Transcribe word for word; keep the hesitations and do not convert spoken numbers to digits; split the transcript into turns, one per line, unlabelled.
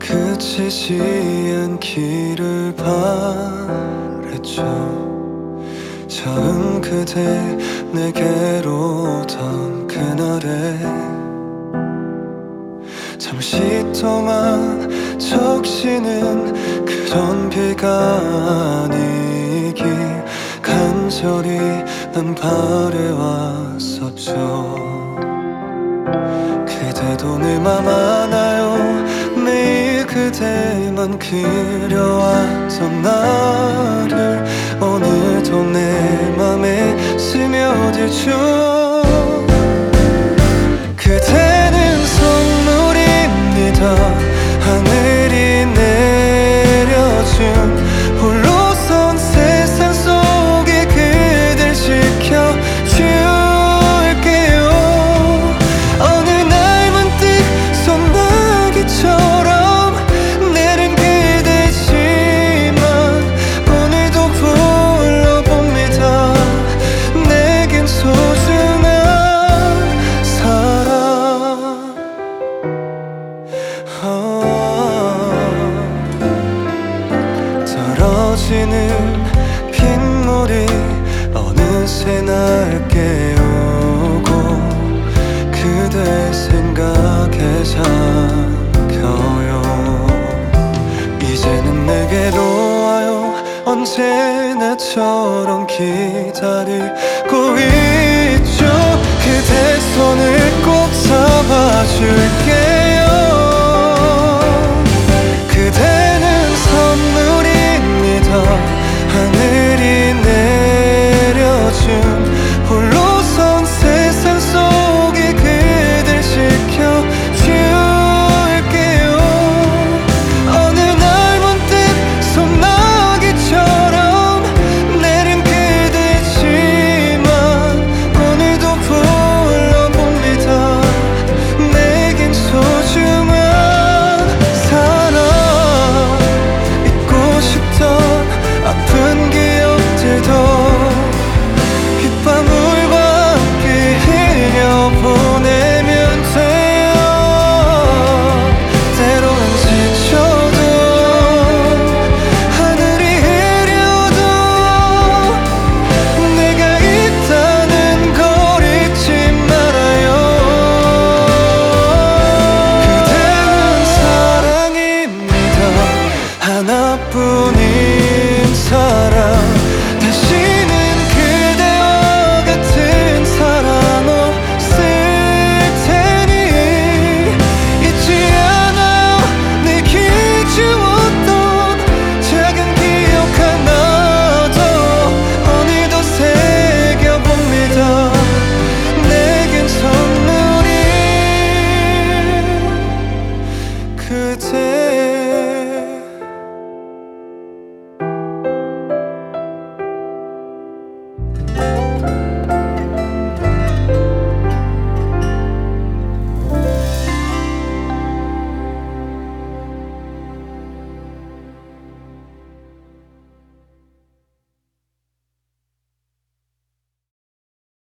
그치지 않기를 바랬죠. 처음 그대 내게로 오던 그날에 잠시 동안 적시는 그런 비가 아니길 간절히 난 바래왔었죠. 그대도 내 맘 알아요. 매일 그대만 그려왔던 나를 오늘도 내 맘에 스며들죠. 그대는 선물입니다. 하늘이 내려준 홀로선 세상 속에 그댈 지켜줄게요. 어느 날 문득 소나기처럼 내린 그대지만 오늘도 불러봅니다. 내겐 소중한 사람. 떨어지는 빗물이 어느새 날 깨우고 그대 생각에 잠겨요. 이제는 내게로 와요. 언제나처럼 기다리고 있죠. 그대 손을 꼭 잡아줄게.